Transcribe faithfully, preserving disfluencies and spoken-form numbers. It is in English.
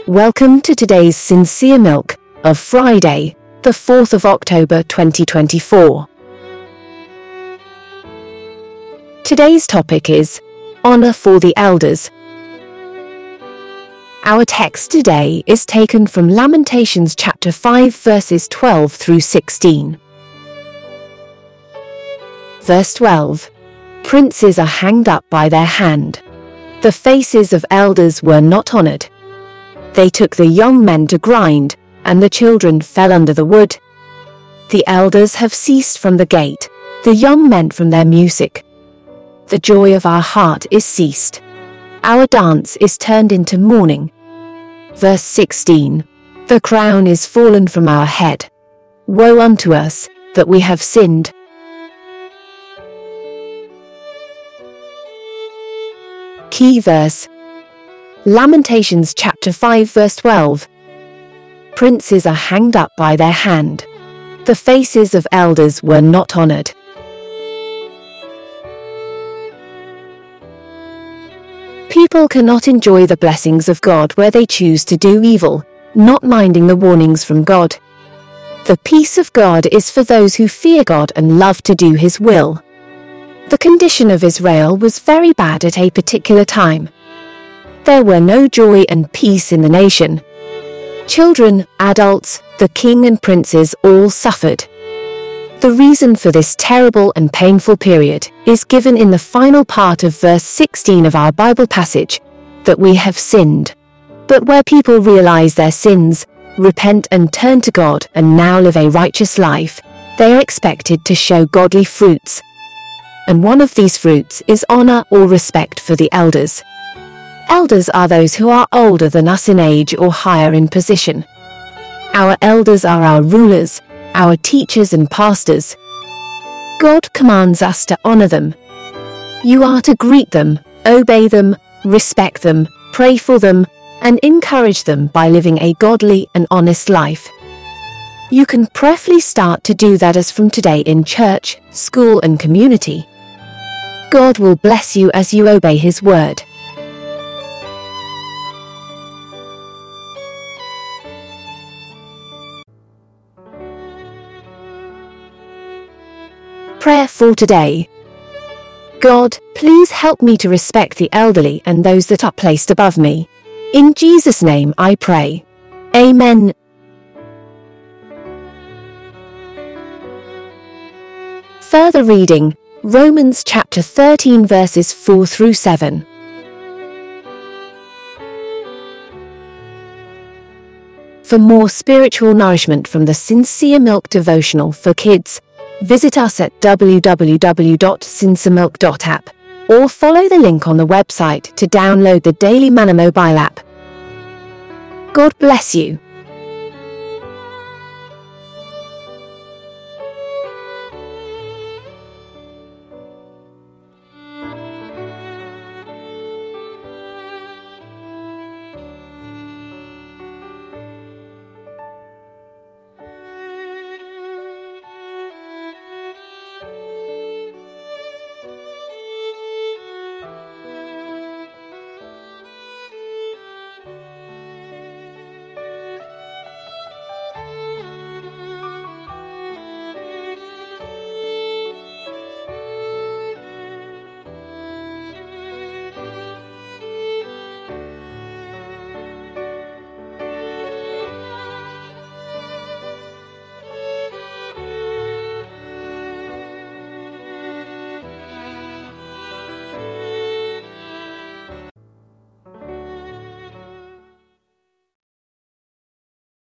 Welcome to today's Sincere Milk of Friday, the fourth of October twenty twenty-four. Today's topic is Honor for the Elders. Our text today is taken from Lamentations chapter five verses twelve through sixteen. Verse twelve. Princes are hanged up by their hand. The faces of elders were not honored. They took the young men to grind, and the children fell under the wood. The elders have ceased from the gate, the young men from their music. The joy of our heart is ceased. Our dance is turned into mourning. Verse sixteen. The crown is fallen from our head. Woe unto us, that we have sinned. Key verse. Lamentations chapter five verse twelve. Princes are hanged up by their hand. The faces of elders were not honored. People cannot enjoy the blessings of God where they choose to do evil, not minding the warnings from God. The peace of God is for those who fear God and love to do His will. The condition of Israel was very bad at a particular time. There were no joy and peace in the nation. Children, adults, the king and princes all suffered. The reason for this terrible and painful period is given in the final part of verse sixteen of our Bible passage, that we have sinned. But where people realize their sins, repent and turn to God and now live a righteous life, they are expected to show godly fruits. And one of these fruits is honor or respect for the elders. Elders are those who are older than us in age or higher in position. Our elders are our rulers, our teachers and pastors. God commands us to honor them. You are to greet them, obey them, respect them, pray for them, and encourage them by living a godly and honest life. You can prayerfully start to do that as from today in church, school and community. God will bless you as you obey His word. Prayer for today. God, please help me to respect the elderly and those that are placed above me. In Jesus' name I pray. Amen. Further reading, Romans chapter thirteen verses four through seven. For more spiritual nourishment from the Sincere Milk devotional for kids, visit us at w w w dot sincere milk dot app or follow the link on the website to download the Daily Manna mobile app. God bless you.